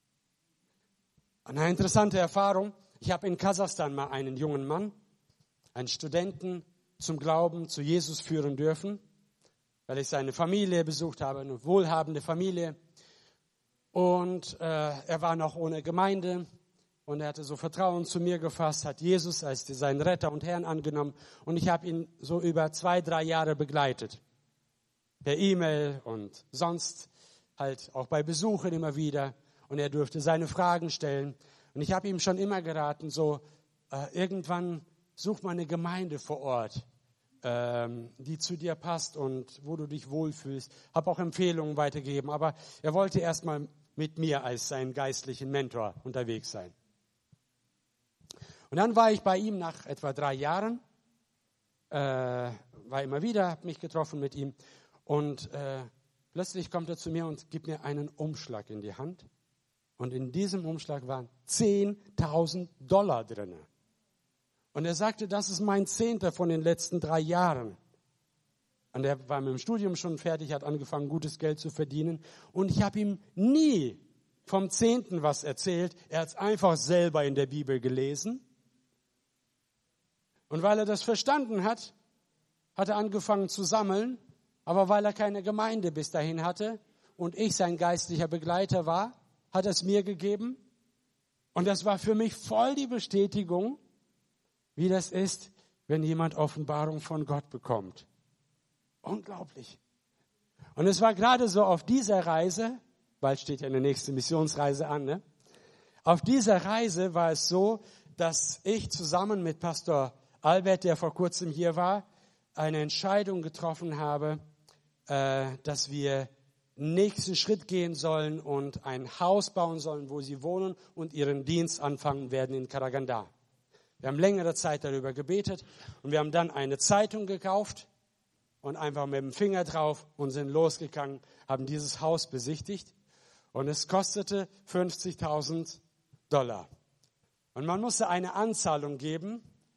Eine interessante Erfahrung. Ich habe in Kasachstan mal einen jungen Mann, einen Studenten, zum Glauben, zu Jesus führen dürfen, weil ich seine Familie besucht habe, eine wohlhabende Familie. Und er war noch ohne Gemeinde und er hatte so Vertrauen zu mir gefasst, hat Jesus als seinen Retter und Herrn angenommen. Und ich habe ihn so über 2-3 Jahre begleitet, per E-Mail und sonst halt auch bei Besuchen immer wieder. Und er durfte seine Fragen stellen. Und ich habe ihm schon immer geraten, irgendwann such mal eine Gemeinde vor Ort, die zu dir passt und wo du dich wohlfühlst. Habe auch Empfehlungen weitergegeben, aber er wollte erstmal mit mir als seinen geistlichen Mentor unterwegs sein. Und dann war ich bei ihm nach etwa 3 Jahren, war immer wieder, habe mich getroffen mit ihm und plötzlich kommt er zu mir und gibt mir einen Umschlag in die Hand. Und in diesem Umschlag waren $10.000 drin. Und er sagte, das ist mein 10. von den letzten 3 Jahren. Und er war mit dem Studium schon fertig, hat angefangen, gutes Geld zu verdienen. Und ich habe ihm nie vom 10. was erzählt. Er hat es einfach selber in der Bibel gelesen. Und weil er das verstanden hat, hat er angefangen zu sammeln. Aber weil er keine Gemeinde bis dahin hatte und ich sein geistlicher Begleiter war, hat er es mir gegeben. Und das war für mich voll die Bestätigung, wie das ist, wenn jemand Offenbarung von Gott bekommt. Unglaublich. Und es war gerade so auf dieser Reise, bald steht ja eine nächste Missionsreise an, ne? Auf dieser Reise war es so, dass ich zusammen mit Pastor Albert, der vor kurzem hier war, eine Entscheidung getroffen habe, dass wir nächsten Schritt gehen sollen und ein Haus bauen sollen, wo sie wohnen und ihren Dienst anfangen werden in Karaganda. Wir haben längere Zeit darüber gebetet und wir haben dann eine Zeitung gekauft und einfach mit dem Finger drauf und sind losgegangen, haben dieses Haus besichtigt und es kostete $50.000. Und man musste eine Anzahlung geben,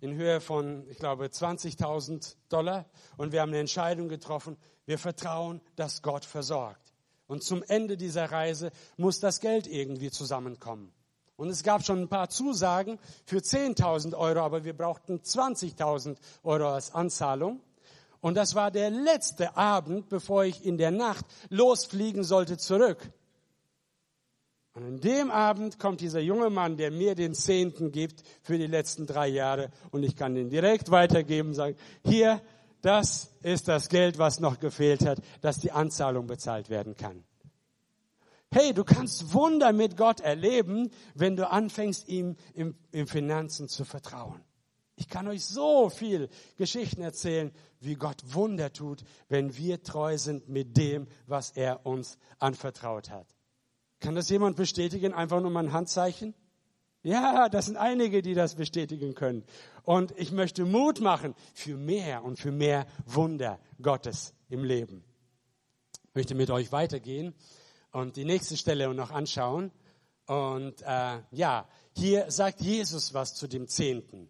in Höhe von, ich glaube, $20.000. Und wir haben eine Entscheidung getroffen. Wir vertrauen, dass Gott versorgt. Und zum Ende dieser Reise muss das Geld irgendwie zusammenkommen. Und es gab schon ein paar Zusagen für 10.000 Euro, aber wir brauchten 20.000 Euro als Anzahlung. Und das war der letzte Abend, bevor ich in der Nacht losfliegen sollte zurück. Und an dem Abend kommt dieser junge Mann, der mir den 10. gibt für die letzten 3 Jahre. Und ich kann den direkt weitergeben und sagen, hier, das ist das Geld, was noch gefehlt hat, dass die Anzahlung bezahlt werden kann. Hey, du kannst Wunder mit Gott erleben, wenn du anfängst, ihm im Finanzen zu vertrauen. Ich kann euch so viel Geschichten erzählen, wie Gott Wunder tut, wenn wir treu sind mit dem, was er uns anvertraut hat. Kann das jemand bestätigen? Einfach nur mal ein Handzeichen? Ja, das sind einige, die das bestätigen können. Und ich möchte Mut machen für mehr und für mehr Wunder Gottes im Leben. Ich möchte mit euch weitergehen und die nächste Stelle noch anschauen. Und hier sagt Jesus was zu dem 10.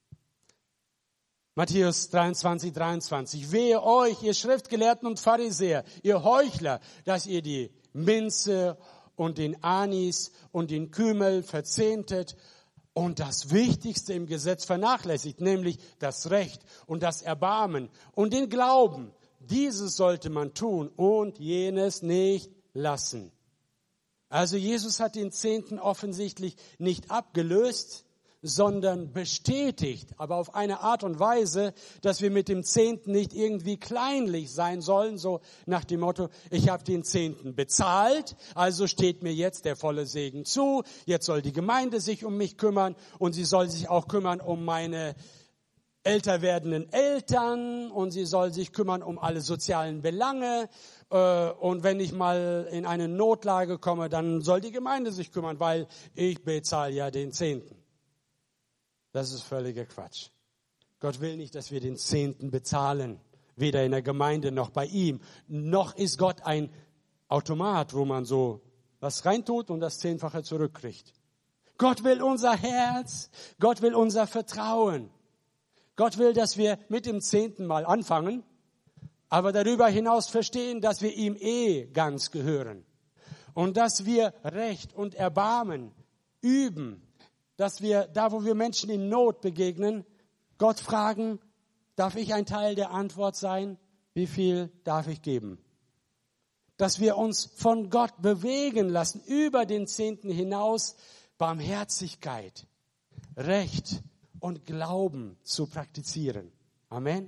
Matthäus 23. Wehe euch, ihr Schriftgelehrten und Pharisäer, ihr Heuchler, dass ihr die Minze und den Anis und den Kümel verzehntet und das Wichtigste im Gesetz vernachlässigt, nämlich das Recht und das Erbarmen und den Glauben. Dieses sollte man tun und jenes nicht lassen. Also Jesus hat den 10. offensichtlich nicht abgelöst, sondern bestätigt, aber auf eine Art und Weise, dass wir mit dem 10. nicht irgendwie kleinlich sein sollen, so nach dem Motto, ich habe den 10. bezahlt, also steht mir jetzt der volle Segen zu, jetzt soll die Gemeinde sich um mich kümmern und sie soll sich auch kümmern um meine älter werdenden Eltern und sie soll sich kümmern um alle sozialen Belange und wenn ich mal in eine Notlage komme, dann soll die Gemeinde sich kümmern, weil ich bezahle ja den 10. Das ist völliger Quatsch. Gott will nicht, dass wir den 10. bezahlen, weder in der Gemeinde noch bei ihm. Noch ist Gott ein Automat, wo man so was reintut und das 10-fache zurückkriegt. Gott will unser Herz, Gott will unser Vertrauen. Gott will, dass wir mit dem 10. mal anfangen, aber darüber hinaus verstehen, dass wir ihm ganz gehören. Und dass wir Recht und Erbarmen üben. Dass wir, da wo wir Menschen in Not begegnen, Gott fragen, darf ich ein Teil der Antwort sein? Wie viel darf ich geben? Dass wir uns von Gott bewegen lassen, über den 10. hinaus, Barmherzigkeit, Recht und Glauben zu praktizieren. Amen.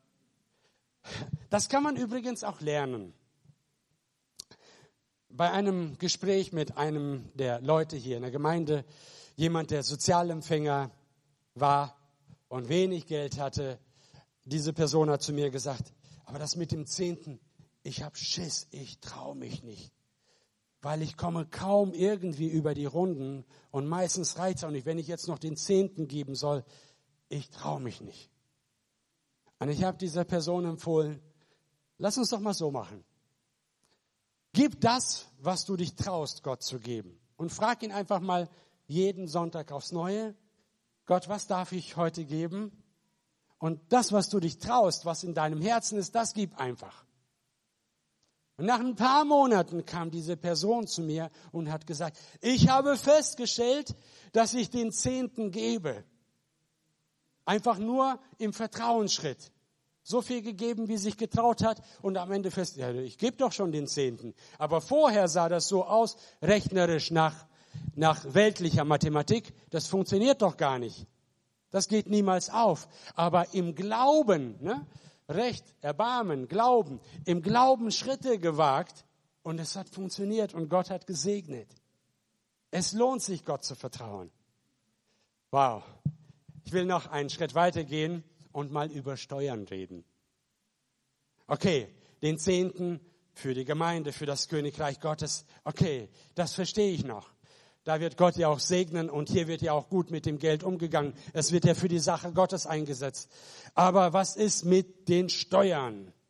Das kann man übrigens auch lernen. Bei einem Gespräch mit einem der Leute hier in der Gemeinde, jemand, der Sozialempfänger war und wenig Geld hatte, diese Person hat zu mir gesagt, aber das mit dem 10., ich habe Schiss, ich traue mich nicht, weil ich komme kaum irgendwie über die Runden und meistens reicht es auch nicht, wenn ich jetzt noch den 10. geben soll, ich traue mich nicht. Und ich habe dieser Person empfohlen, lass uns doch mal so machen. Gib das, was du dich traust, Gott zu geben und frag ihn einfach mal, jeden Sonntag aufs Neue. Gott, was darf ich heute geben? Und das, was du dich traust, was in deinem Herzen ist, das gib einfach. Und nach ein paar Monaten kam diese Person zu mir und hat gesagt, ich habe festgestellt, dass ich den 10. gebe. Einfach nur im Vertrauensschritt. So viel gegeben, wie sich getraut hat und am Ende fest, ja, ich gebe doch schon den 10. Aber vorher sah das so aus, rechnerisch nach weltlicher Mathematik, das funktioniert doch gar nicht. Das geht niemals auf. Aber im Glauben, Recht, Erbarmen, Glauben, im Glauben Schritte gewagt und es hat funktioniert und Gott hat gesegnet. Es lohnt sich, Gott zu vertrauen. Wow. Ich will noch einen Schritt weitergehen und mal über Steuern reden. Okay, den 10. für die Gemeinde, für das Königreich Gottes. Okay, das verstehe ich noch. Da wird Gott ja auch segnen und hier wird ja auch gut mit dem Geld umgegangen. Es wird ja für die Sache Gottes eingesetzt. Aber was ist mit den Steuern?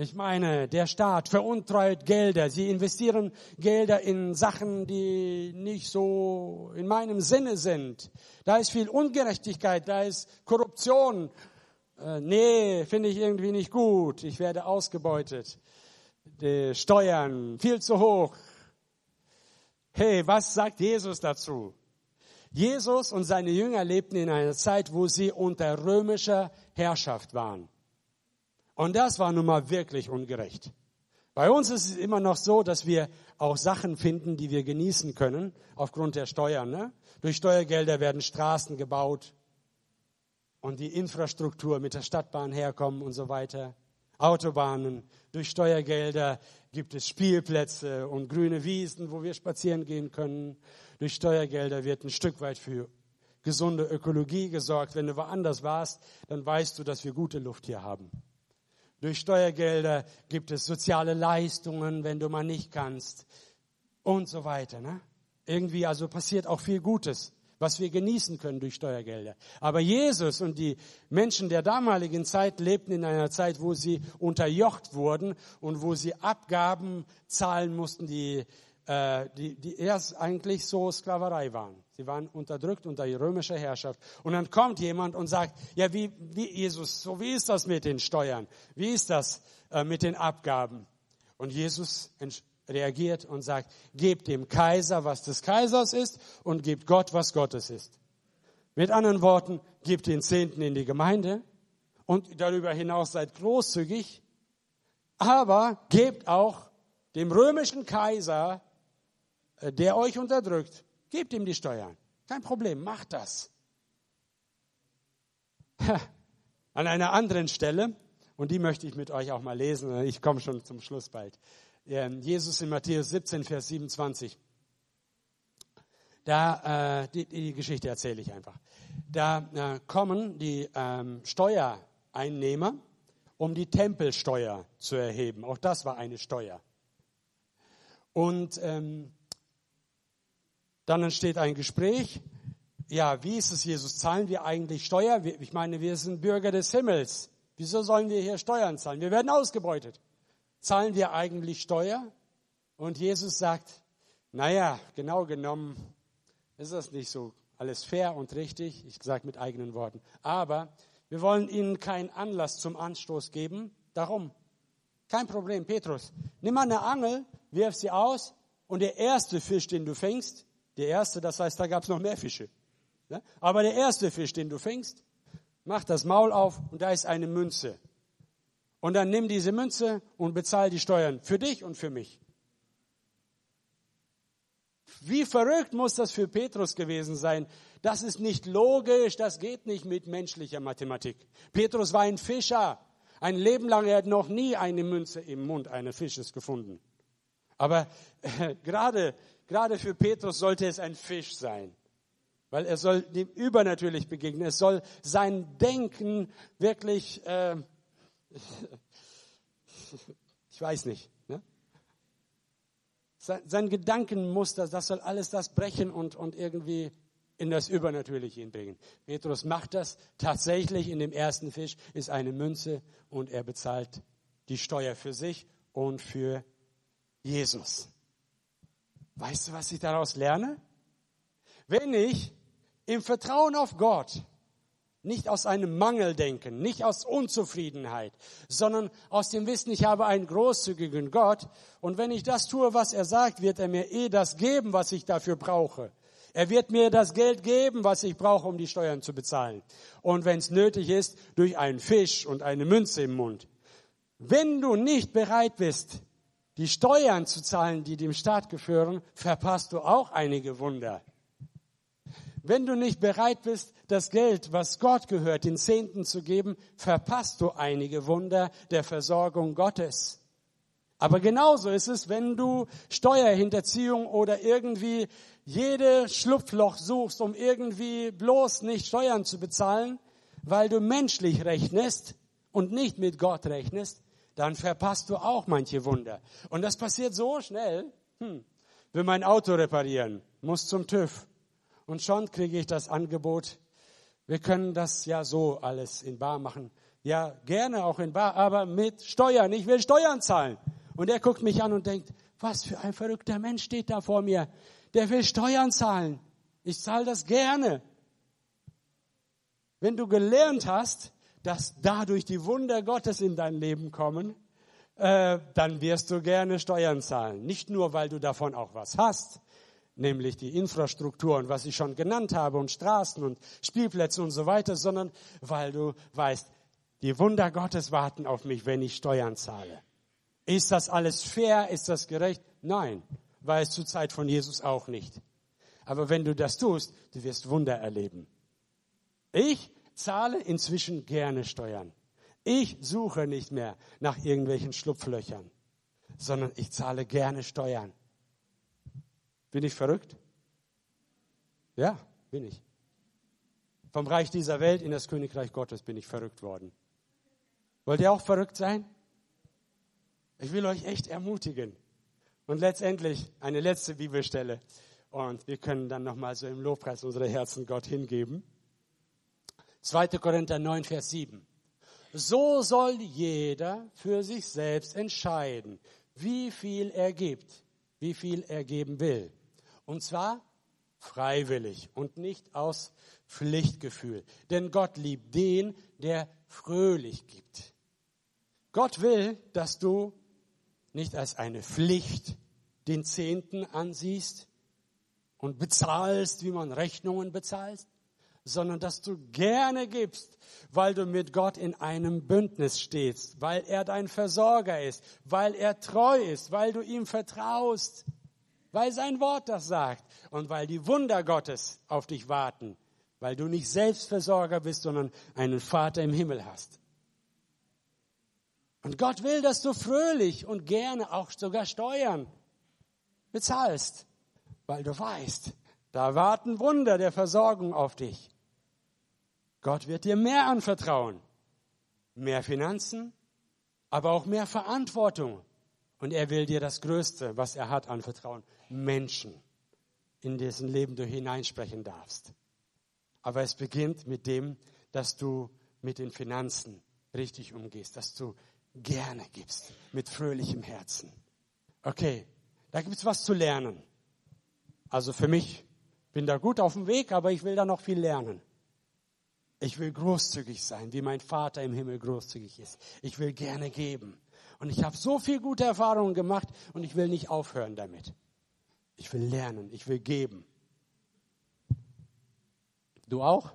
Ich meine, der Staat veruntreut Gelder. Sie investieren Gelder in Sachen, die nicht so in meinem Sinne sind. Da ist viel Ungerechtigkeit, da ist Korruption. Nee, finde ich irgendwie nicht gut. Ich werde ausgebeutet. Die Steuern, viel zu hoch. Hey, was sagt Jesus dazu? Jesus und seine Jünger lebten in einer Zeit, wo sie unter römischer Herrschaft waren. Und das war nun mal wirklich ungerecht. Bei uns ist es immer noch so, dass wir auch Sachen finden, die wir genießen können, aufgrund der Steuern. Ne? Durch Steuergelder werden Straßen gebaut und die Infrastruktur mit der Stadtbahn herkommen und so weiter. Autobahnen, durch Steuergelder gibt es Spielplätze und grüne Wiesen, wo wir spazieren gehen können. Durch Steuergelder wird ein Stück weit für gesunde Ökologie gesorgt. Wenn du woanders warst, dann weißt du, dass wir gute Luft hier haben. Durch Steuergelder gibt es soziale Leistungen, wenn du mal nicht kannst und so weiter. Ne? Irgendwie also passiert auch viel Gutes, was wir genießen können durch Steuergelder. Aber Jesus und die Menschen der damaligen Zeit lebten in einer Zeit, wo sie unterjocht wurden und wo sie Abgaben zahlen mussten, die erst eigentlich so Sklaverei waren. Sie waren unterdrückt unter römischer Herrschaft. Und dann kommt jemand und sagt, ja, wie Jesus, so wie ist das mit den Steuern? Wie ist das mit den Abgaben? Und Jesus reagiert und sagt, gebt dem Kaiser, was des Kaisers ist, und gebt Gott, was Gottes ist. Mit anderen Worten, gebt den Zehnten in die Gemeinde und darüber hinaus seid großzügig, aber gebt auch dem römischen Kaiser, der euch unterdrückt, gebt ihm die Steuern. Kein Problem, macht das. An einer anderen Stelle, und die möchte ich mit euch auch mal lesen, ich komme schon zum Schluss bald. Jesus in Matthäus 17, Vers 27. Da, die Geschichte erzähle ich einfach. Da kommen die Steuereinnehmer, um die Tempelsteuer zu erheben. Auch das war eine Steuer. Und dann entsteht ein Gespräch. Ja, wie ist es, Jesus? Zahlen wir eigentlich Steuer? Ich meine, wir sind Bürger des Himmels. Wieso sollen wir hier Steuern zahlen? Wir werden ausgebeutet. Zahlen wir eigentlich Steuer? Und Jesus sagt, naja, genau genommen ist das nicht so alles fair und richtig. Ich sage mit eigenen Worten. Aber wir wollen Ihnen keinen Anlass zum Anstoß geben. Darum, kein Problem, Petrus. Nimm mal eine Angel, wirf sie aus und der erste Fisch, den du fängst, der erste, das heißt, da gab es noch mehr Fische. Ja? Aber der erste Fisch, den du fängst, mach das Maul auf und da ist eine Münze. Und dann nimm diese Münze und bezahl die Steuern für dich und für mich. Wie verrückt muss das für Petrus gewesen sein? Das ist nicht logisch, das geht nicht mit menschlicher Mathematik. Petrus war ein Fischer. Ein Leben lang, er hat noch nie eine Münze im Mund eines Fisches gefunden. Aber gerade für Petrus sollte es ein Fisch sein. Weil er soll dem übernatürlich begegnen. Es soll sein Denken wirklich, ich weiß nicht, ne? Sein Gedankenmuster, das soll alles das brechen und irgendwie in das Übernatürliche hinbringen. Petrus macht das tatsächlich. In dem ersten Fisch ist eine Münze und er bezahlt die Steuer für sich und für Jesus. Weißt du, was ich daraus lerne? Wenn ich im Vertrauen auf Gott, nicht aus einem Mangel denken, nicht aus Unzufriedenheit, sondern aus dem Wissen, ich habe einen großzügigen Gott und wenn ich das tue, was er sagt, wird er mir das geben, was ich dafür brauche. Er wird mir das Geld geben, was ich brauche, um die Steuern zu bezahlen. Und wenn es nötig ist, durch einen Fisch und eine Münze im Mund. Wenn du nicht bereit bist, die Steuern zu zahlen, die dem Staat gehören, verpasst du auch einige Wunder. Wenn du nicht bereit bist, das Geld, was Gott gehört, den Zehnten zu geben, verpasst du einige Wunder der Versorgung Gottes. Aber genauso ist es, wenn du Steuerhinterziehung oder irgendwie jede Schlupfloch suchst, um irgendwie bloß nicht Steuern zu bezahlen, weil du menschlich rechnest und nicht mit Gott rechnest, dann verpasst du auch manche Wunder. Und das passiert so schnell. Will mein Auto reparieren, muss zum TÜV. Und schon kriege ich das Angebot, wir können das ja so alles in bar machen. Ja, gerne auch in bar, aber mit Steuern. Ich will Steuern zahlen. Und er guckt mich an und denkt, was für ein verrückter Mensch steht da vor mir. Der will Steuern zahlen. Ich zahle das gerne. Wenn du gelernt hast, dass dadurch die Wunder Gottes in dein Leben kommen, dann wirst du gerne Steuern zahlen. Nicht nur, weil du davon auch was hast, nämlich die Infrastruktur und was ich schon genannt habe und Straßen und Spielplätze und so weiter, sondern weil du weißt, die Wunder Gottes warten auf mich, wenn ich Steuern zahle. Ist das alles fair? Ist das gerecht? Nein, war es zur Zeit von Jesus auch nicht. Aber wenn du das tust, du wirst Wunder erleben. Ich zahle inzwischen gerne Steuern. Ich suche nicht mehr nach irgendwelchen Schlupflöchern, sondern ich zahle gerne Steuern. Bin ich verrückt? Ja, bin ich. Vom Reich dieser Welt in das Königreich Gottes bin ich verrückt worden. Wollt ihr auch verrückt sein? Ich will euch echt ermutigen. Und letztendlich eine letzte Bibelstelle. Und wir können dann nochmal so im Lobpreis unsere Herzen Gott hingeben. 2. Korinther 9, Vers 7. So soll jeder für sich selbst entscheiden, wie viel er gibt, wie viel er geben will. Und zwar freiwillig und nicht aus Pflichtgefühl. Denn Gott liebt den, der fröhlich gibt. Gott will, dass du nicht als eine Pflicht den Zehnten ansiehst und bezahlst, wie man Rechnungen bezahlt, sondern dass du gerne gibst, weil du mit Gott in einem Bündnis stehst, weil er dein Versorger ist, weil er treu ist, weil du ihm vertraust, weil sein Wort das sagt und weil die Wunder Gottes auf dich warten, weil du nicht Selbstversorger bist, sondern einen Vater im Himmel hast. Und Gott will, dass du fröhlich und gerne auch sogar Steuern bezahlst, weil du weißt, da warten Wunder der Versorgung auf dich. Gott wird dir mehr anvertrauen, mehr Finanzen, aber auch mehr Verantwortung. Und er will dir das Größte, was er hat, anvertrauen. Menschen, in dessen Leben du hineinsprechen darfst. Aber es beginnt mit dem, dass du mit den Finanzen richtig umgehst, dass du gerne gibst, mit fröhlichem Herzen. Okay, da gibt es was zu lernen. Also für mich, bin da gut auf dem Weg, aber ich will da noch viel lernen. Ich will großzügig sein, wie mein Vater im Himmel großzügig ist. Ich will gerne geben. Und ich habe so viel gute Erfahrungen gemacht und ich will nicht aufhören damit. Ich will lernen, ich will geben. Du auch?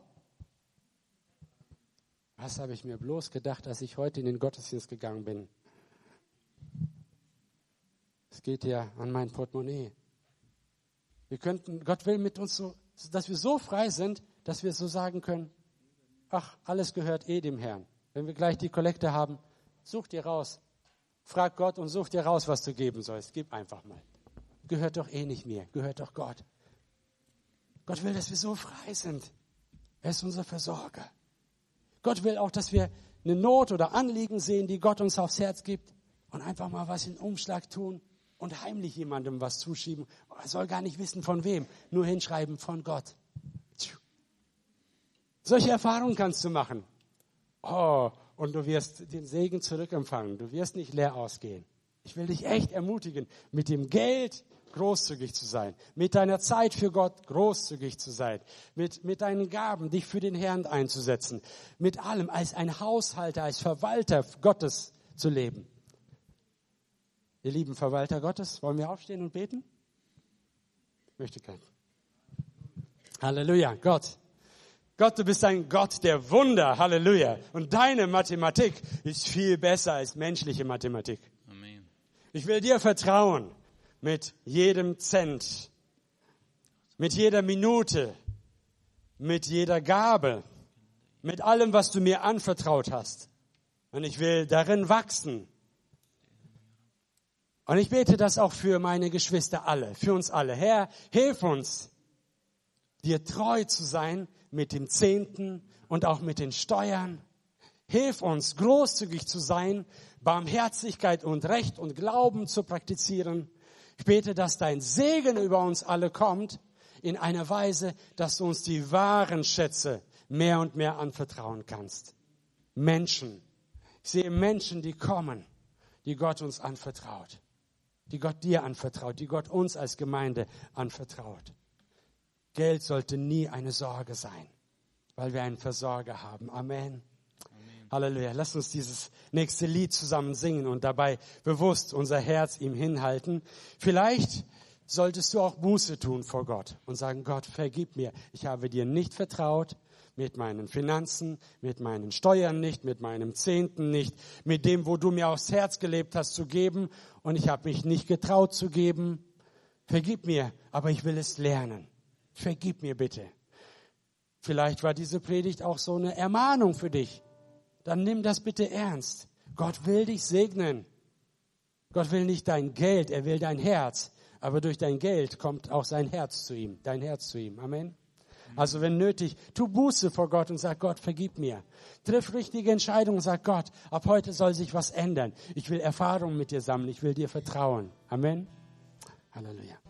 Was habe ich mir bloß gedacht, als ich heute in den Gottesdienst gegangen bin? Es geht ja an mein Portemonnaie. Gott will mit uns so, dass wir so frei sind, dass wir so sagen können, ach, alles gehört dem Herrn. Wenn wir gleich die Kollekte haben, such dir raus. Frag Gott und such dir raus, was du geben sollst. Gib einfach mal. Gehört doch nicht mir, gehört doch Gott. Gott will, dass wir so frei sind. Er ist unser Versorger. Gott will auch, dass wir eine Not oder Anliegen sehen, die Gott uns aufs Herz gibt und einfach mal was in Umschlag tun und heimlich jemandem was zuschieben. Er soll gar nicht wissen, von wem. Nur hinschreiben, von Gott. Solche Erfahrungen kannst du machen. Oh, und du wirst den Segen zurückempfangen. Du wirst nicht leer ausgehen. Ich will dich echt ermutigen, mit dem Geld großzügig zu sein, mit deiner Zeit für Gott großzügig zu sein, mit deinen Gaben, dich für den Herrn einzusetzen, mit allem, als ein Haushalter, als Verwalter Gottes zu leben. Ihr lieben Verwalter Gottes, wollen wir aufstehen und beten? Ich möchte keinen. Halleluja, Gott. Gott, du bist ein Gott der Wunder, Halleluja. Und deine Mathematik ist viel besser als menschliche Mathematik. Amen. Ich will dir vertrauen mit jedem Cent, mit jeder Minute, mit jeder Gabe, mit allem, was du mir anvertraut hast. Und ich will darin wachsen. Und ich bete das auch für meine Geschwister alle, für uns alle. Herr, hilf uns, dir treu zu sein mit dem Zehnten und auch mit den Steuern. Hilf uns, großzügig zu sein, Barmherzigkeit und Recht und Glauben zu praktizieren. Ich bete, dass dein Segen über uns alle kommt, in einer Weise, dass du uns die wahren Schätze mehr und mehr anvertrauen kannst. Menschen. Ich sehe Menschen, die kommen, die Gott uns anvertraut, die Gott dir anvertraut, die Gott uns als Gemeinde anvertraut. Geld sollte nie eine Sorge sein, weil wir einen Versorger haben. Amen. Halleluja. Lass uns dieses nächste Lied zusammen singen und dabei bewusst unser Herz ihm hinhalten. Vielleicht solltest du auch Buße tun vor Gott und sagen, Gott, vergib mir. Ich habe dir nicht vertraut mit meinen Finanzen, mit meinen Steuern nicht, mit meinem Zehnten nicht, mit dem, wo du mir aufs Herz gelebt hast zu geben und ich habe mich nicht getraut zu geben. Vergib mir, aber ich will es lernen. Vergib mir bitte. Vielleicht war diese Predigt auch so eine Ermahnung für dich. Dann nimm das bitte ernst. Gott will dich segnen. Gott will nicht dein Geld, er will dein Herz. Aber durch dein Geld kommt auch sein Herz zu ihm, dein Herz zu ihm. Amen. Also wenn nötig, tu Buße vor Gott und sag, Gott, vergib mir. Triff richtige Entscheidungen und sag, Gott, ab heute soll sich was ändern. Ich will Erfahrungen mit dir sammeln, ich will dir vertrauen. Amen. Halleluja.